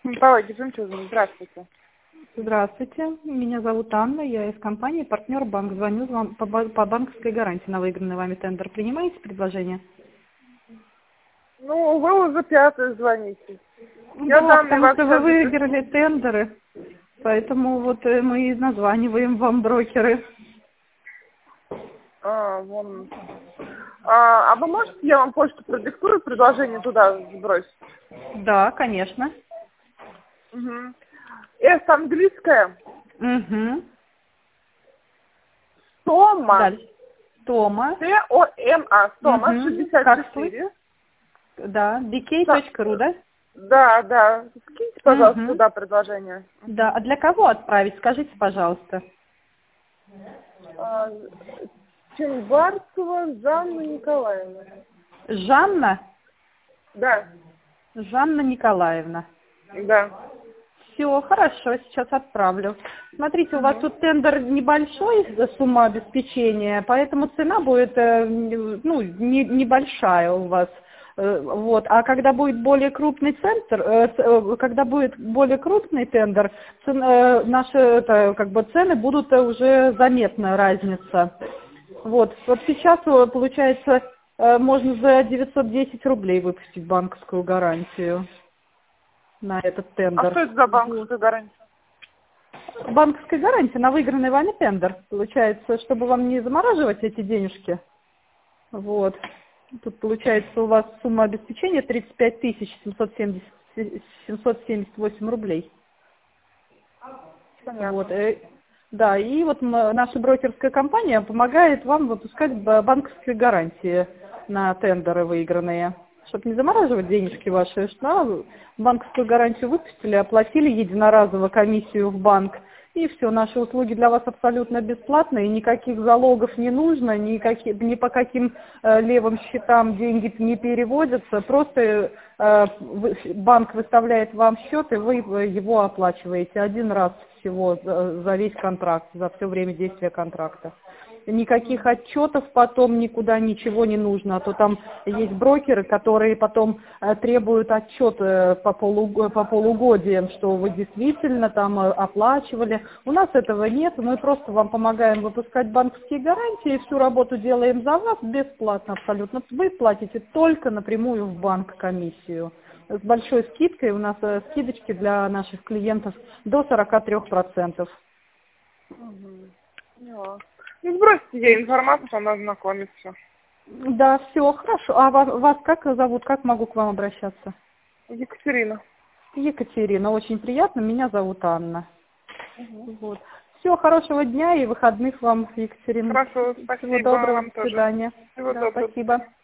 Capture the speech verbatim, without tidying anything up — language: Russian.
Косметология «Жемчужина». Здравствуйте. Здравствуйте, меня зовут Анна, я из компании «Партнер Банк». Звоню вам по, ба- по банковской гарантии на выигранный вами тендер. Принимаете предложение? Ну, вы уже пятый звоните. Я Да, данные потому вас что вы сейчас запишу. выиграли тендеры, поэтому вот э, мы и названиваем вам брокеры. А, вон. А, а вы можете, я вам почту продиктую, предложение туда сбросить? Да, конечно. Угу. С английская. Угу. Тома. Дальше. Тома. Т-О-М-А. Тома. Угу. шестьдесят Как слышно? четыре. Да, би кей Та- точка ру, да? Да, да. Скиньте, пожалуйста, Угу. туда предложение. Да, а для кого отправить? Скажите, пожалуйста. А, Чембарцева Жанна Николаевна. Жанна? Да, Жанна Николаевна. да. Все, хорошо, сейчас отправлю. Смотрите, у вас Угу. тут тендер небольшой, э, сумма обеспечения, поэтому цена будет э, ну, не- небольшая у вас. Э, Вот. А когда будет более крупный центр, э, с- э, когда будет более крупный тендер, цен- э, наши это, как бы, цены будут э, уже заметная разница. Вот. Вот сейчас э, получается э, можно за девятьсот десять рублей выпустить банковскую гарантию на этот А тендер. что это за Вот. банковская гарантия? Банковская гарантия на выигранный вами тендер. Получается, чтобы вам не замораживать эти денежки. Вот. Тут получается у вас сумма обеспечения тридцать пять тысяч семьсот семьдесят, семьсот семьдесят восемь рублей. Вот. Понятно. э, Да, и вот м- наша брокерская компания помогает вам выпускать ба- банковские гарантии на тендеры выигранные. Чтобы не замораживать денежки ваши, что банковскую гарантию выпустили, оплатили единоразово комиссию в банк, и все, наши услуги для вас абсолютно бесплатные, никаких залогов не нужно, никаки- ни по каким э, левым счетам деньги не переводятся, просто э, вы- банк выставляет вам счет, и вы его оплачиваете один раз всего за, за весь контракт, за все время действия контракта. Никаких отчетов потом никуда ничего не нужно, а то там есть брокеры, которые потом э, требуют отчет э, по, полуг- по полугодиям, что вы действительно там э, оплачивали. У нас этого нет, мы просто вам помогаем выпускать банковские гарантии, всю работу делаем за вас бесплатно абсолютно. Вы платите только напрямую в банк комиссию. С большой скидкой, у нас э, скидочки для наших клиентов до сорока трёх процентов. Угу. Поняла. Ну, сбросьте ей информацию, она ознакомится. Да, все, хорошо. А вас, вас как зовут? Как могу к вам обращаться? Екатерина. Екатерина, очень приятно. Меня зовут Анна. Угу. Вот. Все, хорошего дня и выходных вам, Екатерина. Хорошо, Всего спасибо доброго, вам до тоже. свидания. Всего Да, доброго. спасибо.